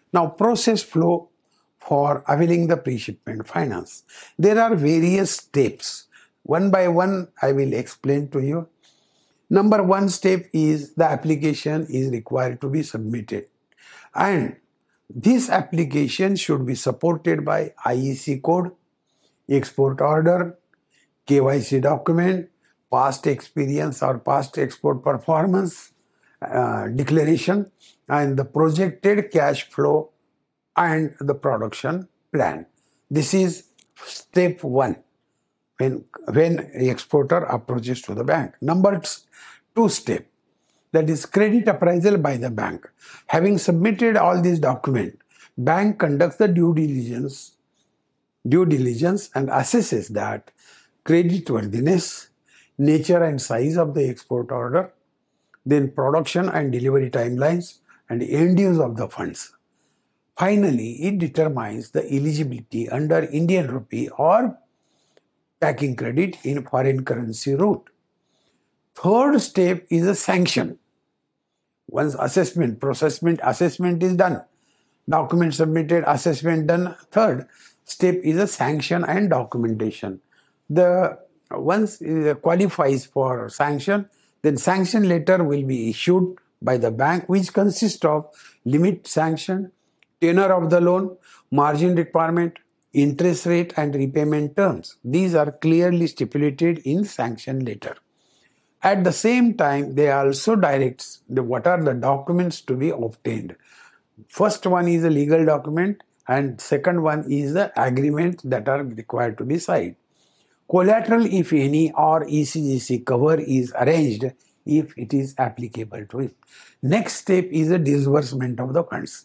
Now, process flow for availing the pre-shipment finance. There are various steps. One by one, I will explain to you. Number one step is the application is required to be submitted. And this application should be supported by IEC code, export order, KYC document, past experience or past export performance declaration, and the projected cash flow and the production plan. This is step one when exporter approaches to the bank. Number two step, that is credit appraisal by the bank. Having submitted all these documents, bank conducts the due diligence and assesses that creditworthiness, nature and size of the export order, then production and delivery timelines, and end use of the funds. Finally, it determines the eligibility under Indian rupee or packing credit in foreign currency route. Third step is a sanction. Once assessment is done, document submitted, assessment done. Third step is a sanction and documentation. Once it qualifies for sanction, then sanction letter will be issued by the bank, which consists of limit sanction, tenor of the loan, margin requirement, interest rate and repayment terms. These are clearly stipulated in sanction letter. At the same time, they also directs what are the documents to be obtained. First one is a legal document and second one is the agreement that are required to be signed. Collateral, if any, or ECGC cover is arranged if it is applicable to it. Next step is the disbursement of the funds.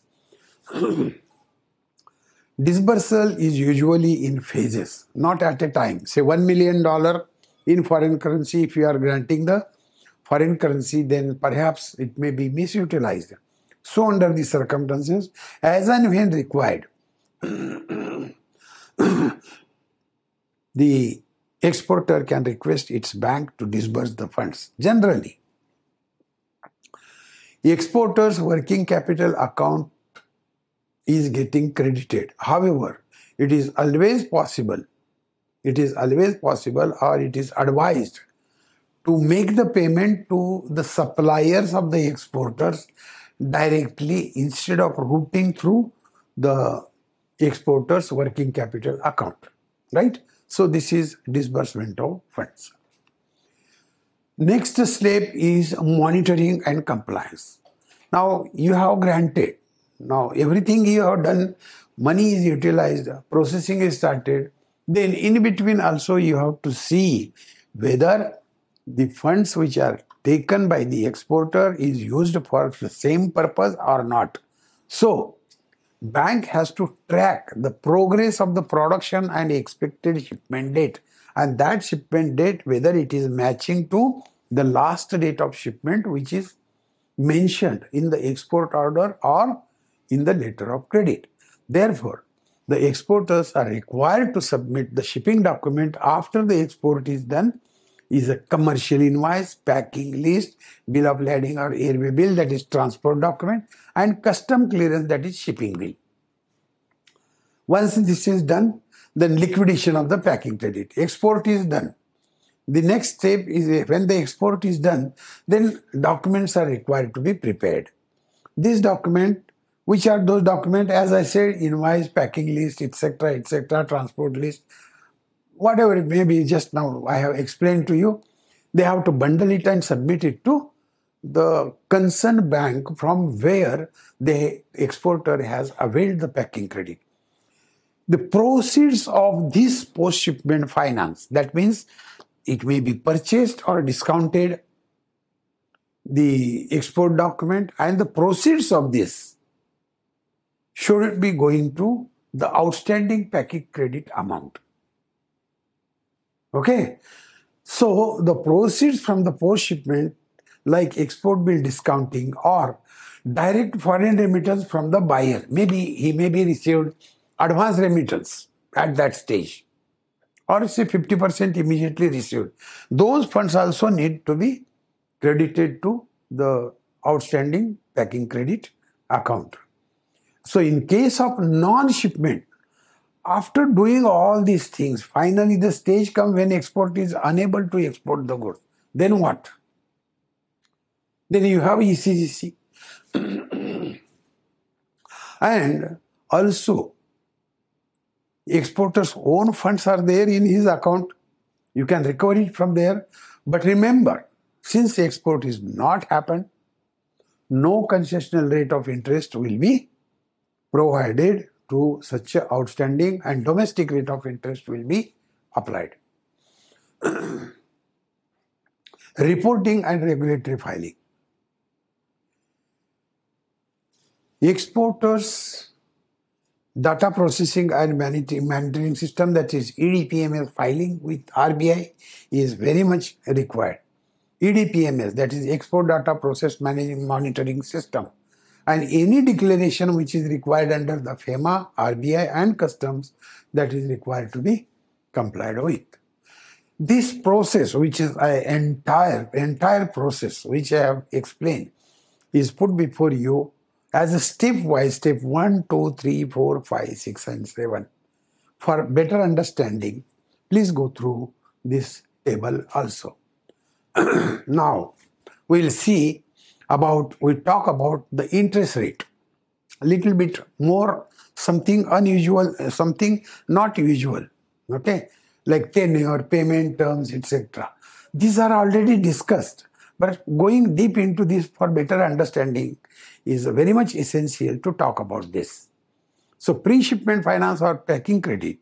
Disbursal is usually in phases, not at a time. Say $1 million in foreign currency, if you are granting the foreign currency, then perhaps it may be misutilized. So under these circumstances, as and when required, the exporter can request its bank to disburse the funds. Generally, the exporter's working capital account is getting credited. However, it is always possible or it is advised to make the payment to the suppliers of the exporters directly instead of routing through the exporter's working capital account, right? So this is disbursement of funds. Next step is monitoring and compliance. Now you have granted. Now everything you have done, money is utilized, processing is started. Then in between also you have to see whether the funds which are taken by the exporter is used for the same purpose or not. So bank has to track the progress of the production and expected shipment date, and that shipment date whether it is matching to the last date of shipment which is mentioned in the export order or in the letter of credit. Therefore, the exporters are required to submit the shipping document after the export is done is a commercial invoice, packing list, bill of lading or airway bill, that is transport document, and custom clearance, that is shipping bill. Once this is done, then liquidation of the packing credit. Export is done. The next step is when the export is done, then documents are required to be prepared. This document, which are those documents, as I said, invoice, packing list, etc., transport list, whatever it may be, just now I have explained to you, they have to bundle it and submit it to the concerned bank from where the exporter has availed the packing credit. The proceeds of this post-shipment finance, that means it may be purchased or discounted, the export document, and the proceeds of this should be going to the outstanding packing credit amount. Okay, so the proceeds from the post-shipment, like export bill discounting or direct foreign remittance from the buyer, maybe he may be received advance remittance at that stage, or say 50% immediately received. Those funds also need to be credited to the outstanding packing credit account. So in case of non-shipment, after doing all these things, finally the stage comes when export is unable to export the goods. Then what? Then you have ECGC. And also, exporter's own funds are there in his account. You can recover it from there. But remember, since export is not happened, no concessional rate of interest will be provided to such a outstanding, and domestic rate of interest will be applied. Reporting and regulatory filing. Exporters data processing and monitoring system, that is EDPMS filing with RBI, is very much required. EDPMS, that is Export Data Process Managing Monitoring System, and any declaration which is required under the FEMA, RBI and customs, that is required to be complied with. This process, which is an entire process which I have explained, is put before you as a stepwise, step 1, 2, 3, 4, 5, 6 and 7. For better understanding, please go through this table also. Now, we'll talk about the interest rate. A little bit more, something unusual, something not usual, okay? Like tenure, payment terms, etc. These are already discussed, but going deep into this for better understanding is very much essential to talk about this. So pre-shipment finance or packing credit,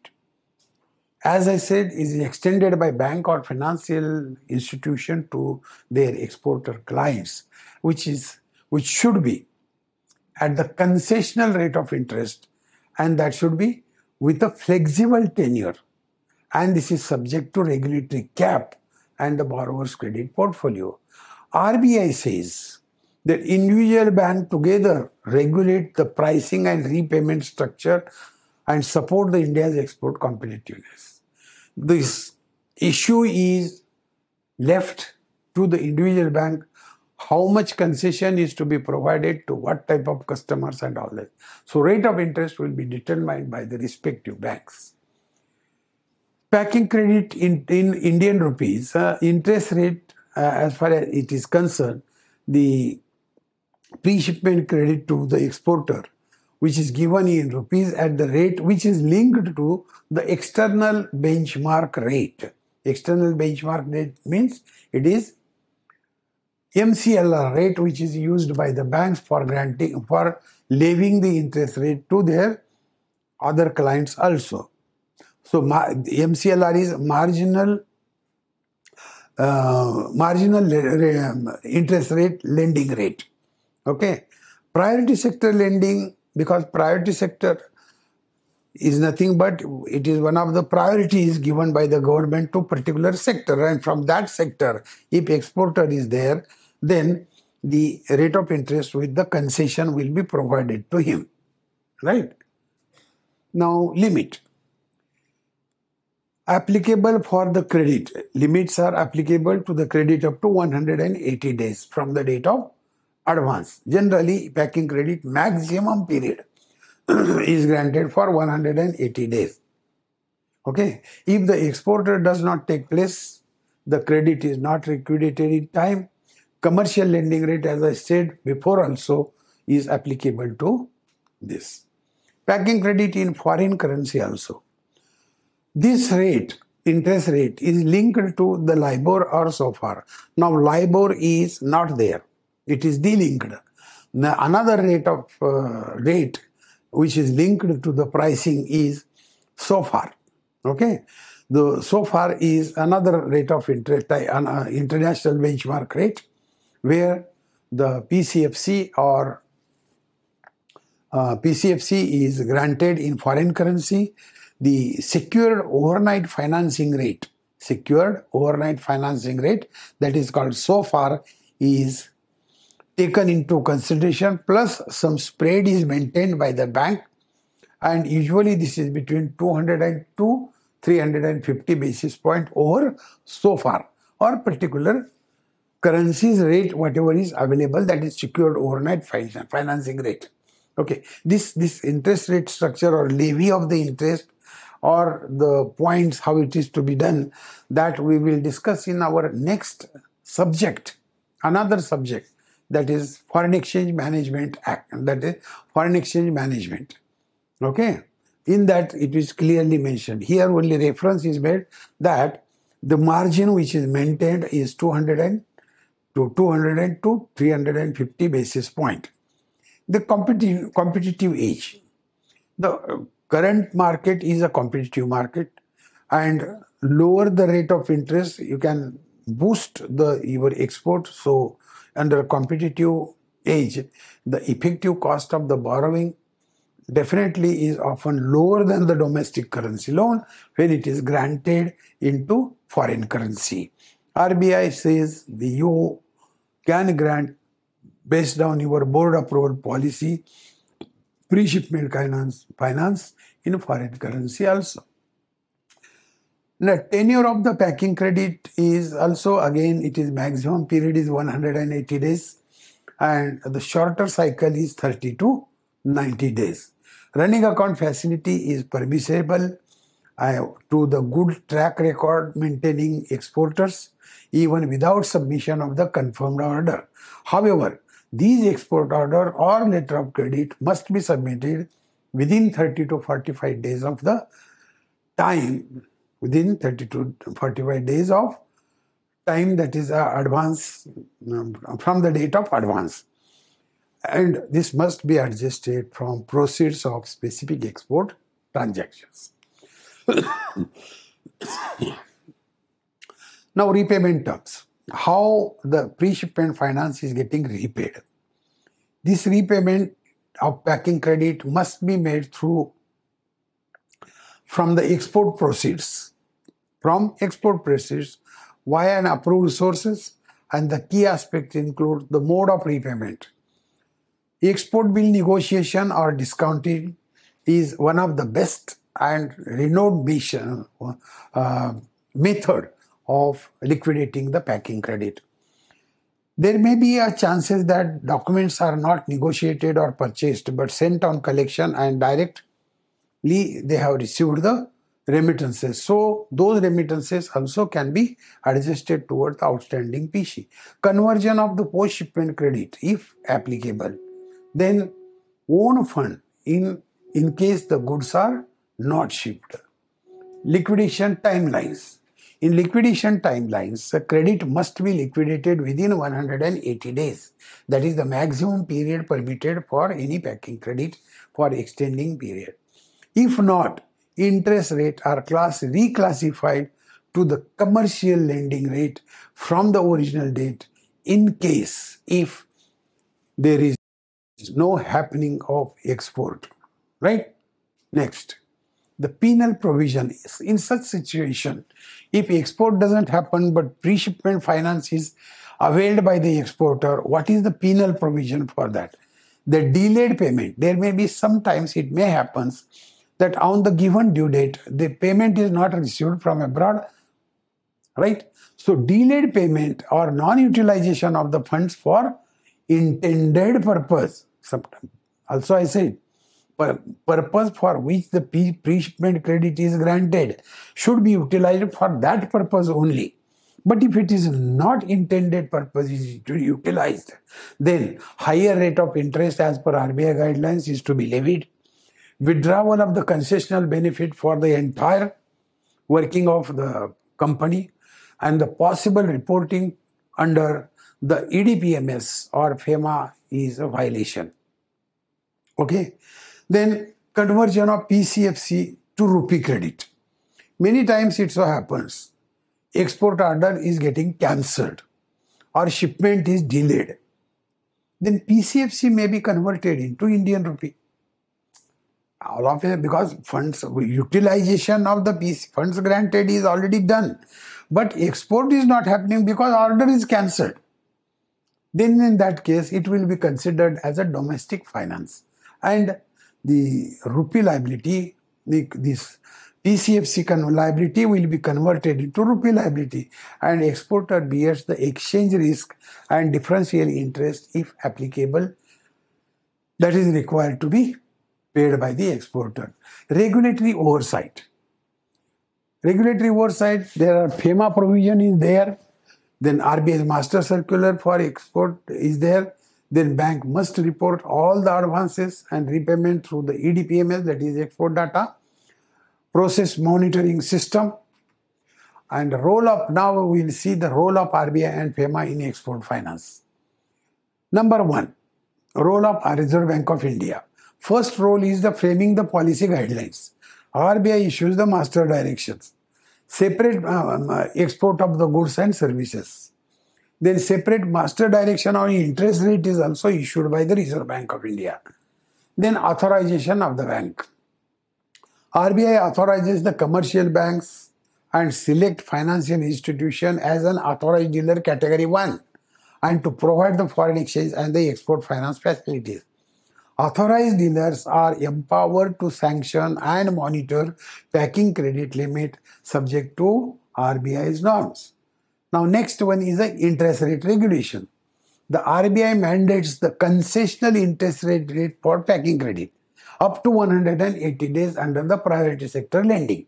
as I said, is extended by bank or financial institution to their exporter clients, which should be at the concessional rate of interest, and that should be with a flexible tenure, and this is subject to regulatory cap and the borrower's credit portfolio. RBI says that individual bank together regulate the pricing and repayment structure and support the India's export competitiveness. This issue is left to the individual bank, how much concession is to be provided to what type of customers and all that. So rate of interest will be determined by the respective banks. Packing credit in Indian rupees, interest rate as far as it is concerned, the pre-shipment credit to the exporter, which is given in rupees at the rate which is linked to the external benchmark rate. External benchmark rate means it is MCLR rate, which is used by the banks for levying the interest rate to their other clients also. So MCLR is marginal interest rate lending rate. Okay, priority sector lending, because priority sector is nothing but it is one of the priorities given by the government to particular sector, and from that sector, if exporter is there, then the rate of interest with the concession will be provided to him, right? Now, limit. Applicable for the credit. Limits are applicable to the credit up to 180 days from the date of advance. Generally, packing credit maximum period is granted for 180 days. Okay. If the exporter does not take place, the credit is not liquidated in time. Commercial lending rate, as I said before also, is applicable to this. Packing credit in foreign currency also. This rate, interest rate, is linked to the LIBOR or SOFR. Now, LIBOR is not there. It is delinked. Now, another rate which is linked to the pricing is SOFR. Okay, the SOFR is another rate of interest, international benchmark rate, where the PCFC or PCFC is granted in foreign currency. The secured overnight financing rate, that is called SOFR, is taken into consideration, plus some spread is maintained by the bank, and usually this is between 200 to 350 basis point over SOFR or particular currency's rate, whatever is available, that is secured overnight financing rate. Okay, this interest rate structure or levy of the interest or the points how it is to be done, that we will discuss in our next subject, another subject, that is Foreign Exchange Management Act, that is foreign exchange management. Okay, in that it is clearly mentioned. Here only reference is made that the margin which is maintained is 200 to 350 basis point. The competitive age. The current market is a competitive market, and lower the rate of interest, you can boost your export. So under competitive age, the effective cost of the borrowing definitely is often lower than the domestic currency loan when it is granted into foreign currency. RBI says you can grant based on your board approved policy pre-shipment finance in foreign currency also. The tenure of the packing credit is also, again, it is maximum period is 180 days and the shorter cycle is 30 to 90 days. Running account facility is permissible to the good track record maintaining exporters even without submission of the confirmed order. However, these export order or letter of credit must be submitted within 30 to 45 days of the time, within 30 to 45 days of time, that is advance from the date of advance. And this must be adjusted from proceeds of specific export transactions. Now, repayment terms. How the pre-shipment finance is getting repaid. This repayment of packing credit must be made through from the export proceeds. From export proceeds via an approved sources, and the key aspects include the mode of repayment. Export bill negotiation or discounting is one of the best and renowned method of liquidating the packing credit. There may be a chances that documents are not negotiated or purchased but sent on collection and directly they have received the remittances. So those remittances also can be adjusted toward the outstanding PC. Conversion of the post-shipment credit, if applicable. Then own fund in case the goods are not shipped. Liquidation timelines. In liquidation timelines, the credit must be liquidated within 180 days. That is the maximum period permitted for any packing credit for extending period. If not, interest rate are reclassified to the commercial lending rate from the original date in case if there is no happening of export. Right? Next, the penal provision is in such situation, if export doesn't happen but pre-shipment finance is availed by the exporter, what is the penal provision for that? The delayed payment. There may be sometimes it may happen that on the given due date, the payment is not received from abroad, right? So delayed payment or non-utilization of the funds for intended purpose. Also I said, purpose for which the pre-shipment credit is granted should be utilized for that purpose only. But if it is not intended purpose is utilized, then higher rate of interest as per RBI guidelines is to be levied. Withdrawal of the concessional benefit for the entire working of the company and the possible reporting under the EDPMS or FEMA is a violation. Okay. Then conversion of PCFC to rupee credit. Many times it so happens export order is getting cancelled or shipment is delayed. Then PCFC may be converted into Indian rupee. All of it, because funds utilization of the funds granted is already done, but export is not happening because order is cancelled. Then in that case it will be considered as a domestic finance, and the rupee liability, this PCFC liability will be converted into rupee liability, and exporter bears the exchange risk and differential interest if applicable that is required to be paid by the exporter. Regulatory oversight. Regulatory oversight, there are FEMA provision is there, then RBI's master circular for export is there, then bank must report all the advances and repayment through the EDPMS, that is export data, process monitoring system, and roll up. Now we will see the role of RBI and FEMA in export finance. Number one, role of Reserve Bank of India. First role is the framing the policy guidelines. RBI issues the master directions, separate export of the goods and services. Then separate master direction on interest rate is also issued by the Reserve Bank of India. Then authorization of the bank. RBI authorizes the commercial banks and select financial institution as an authorized dealer category 1 and to provide the foreign exchange and the export finance facilities. Authorized dealers are empowered to sanction and monitor packing credit limit subject to RBI's norms. Now next one is the interest rate regulation. The RBI mandates the concessional interest rate for packing credit up to 180 days under the priority sector lending.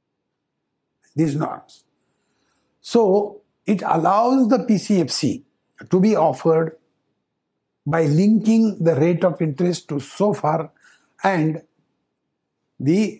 These norms. So it allows the PCFC to be offered by linking the rate of interest to SOFR and the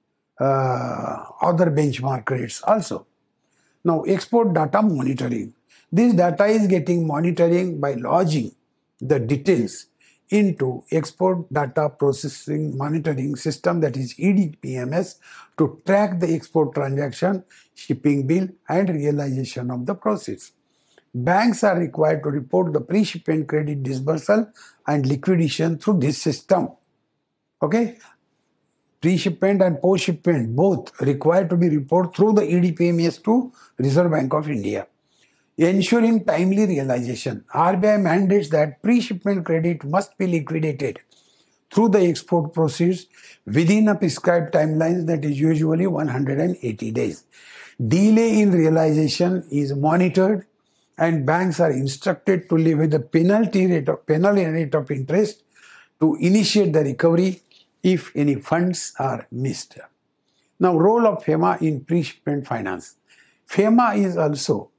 other benchmark rates also. Now, export data monitoring. This data is getting monitoring by lodging the details into export data processing monitoring system, that is EDPMS, to track the export transaction, shipping bill and realization of the proceeds. Banks are required to report the pre-shipment credit disbursal and liquidation through this system. Okay? Pre-shipment and post-shipment both required to be reported through the EDPMS to Reserve Bank of India. Ensuring timely realization. RBI mandates that pre-shipment credit must be liquidated through the export proceeds within a prescribed timeline, that is usually 180 days. Delay in realization is monitored and banks are instructed to levy the penalty rate of interest to initiate the recovery if any funds are missed. Now, role of FEMA in pre-shipment finance. FEMA is also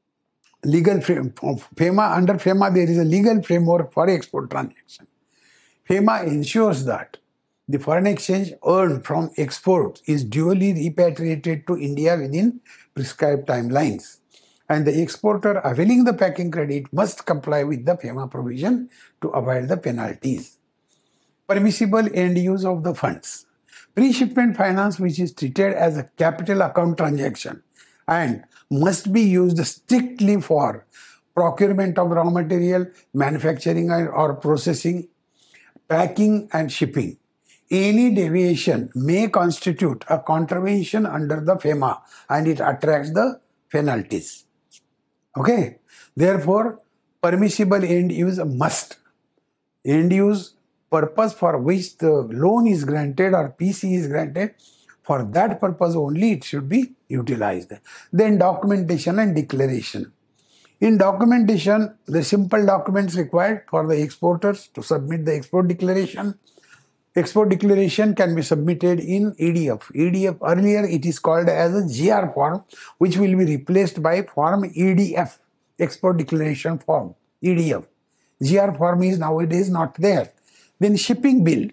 legal frame. Under FEMA, there is a legal framework for export transaction. FEMA ensures that the foreign exchange earned from export is duly repatriated to India within prescribed timelines, and the exporter availing the packing credit must comply with the FEMA provision to avoid the penalties. Permissible end use of the funds. Pre-shipment finance, which is treated as a capital account transaction and must be used strictly for procurement of raw material, manufacturing or processing, packing and shipping. Any deviation may constitute a contravention under the FEMA and it attracts the penalties. Okay? Therefore, permissible end use must. End use purpose for which the loan is granted or PC is granted, for that purpose only it should be utilized. Then documentation and declaration. In documentation, the simple documents required for the exporters to submit the export declaration. Export declaration can be submitted in EDF. EDF, earlier it is called as a GR form, which will be replaced by form EDF, export declaration form, EDF. GR form is nowadays not there. Then shipping bill,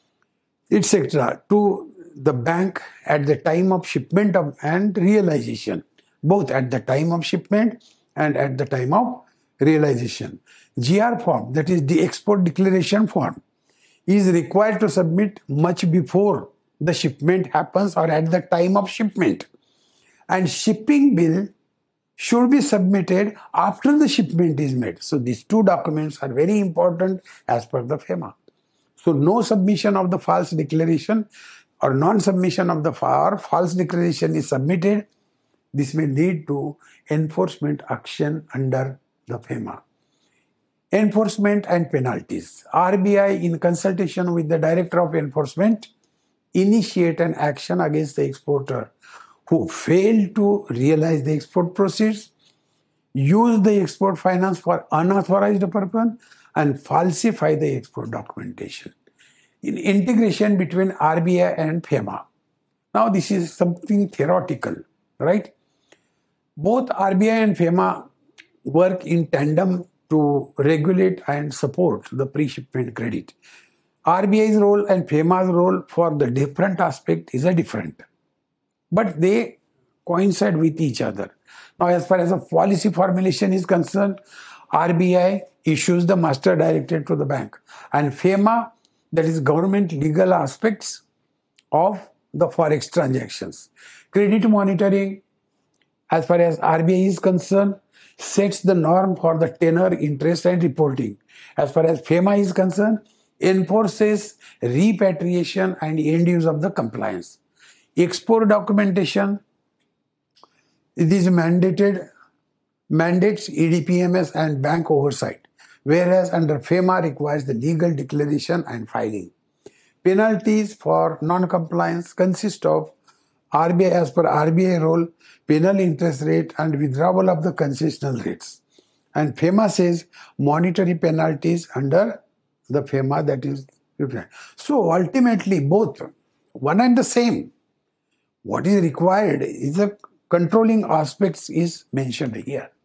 etc. to the bank at the time of shipment and realization, both at the time of shipment and at the time of realization. GR form, that is the export declaration form, is required to submit much before the shipment happens or at the time of shipment. And shipping bill should be submitted after the shipment is made. So these two documents are very important as per the FEMA. So no submission of the false declaration or non-submission of the false declaration is submitted. This may lead to enforcement action under the FEMA. Enforcement and penalties. RBI, in consultation with the Director of Enforcement, initiate an action against the exporter who failed to realize the export proceeds, use the export finance for unauthorized purpose, and falsify the export documentation. In integration between RBI and FEMA. Now this is something theoretical, right? Both RBI and FEMA work in tandem to regulate and support the pre-shipment credit. RBI's role and FEMA's role for the different aspect is a different, but they coincide with each other. Now, as far as the policy formulation is concerned, RBI issues the master directive to the bank, and FEMA, that is government legal aspects of the forex transactions. Credit monitoring, as far as RBI is concerned, sets the norm for the tenor, interest, and reporting. As far as FEMA is concerned, enforces repatriation and end use of the compliance. Export documentation, it is mandates EDPMS and bank oversight, whereas under FEMA requires the legal declaration and filing. Penalties for non-compliance consist of RBI, as per RBI rule, penal interest rate and withdrawal of the concessional rates. And FEMA says monetary penalties under the FEMA, that is different. So ultimately both one and the same. What is required is the controlling aspects is mentioned here.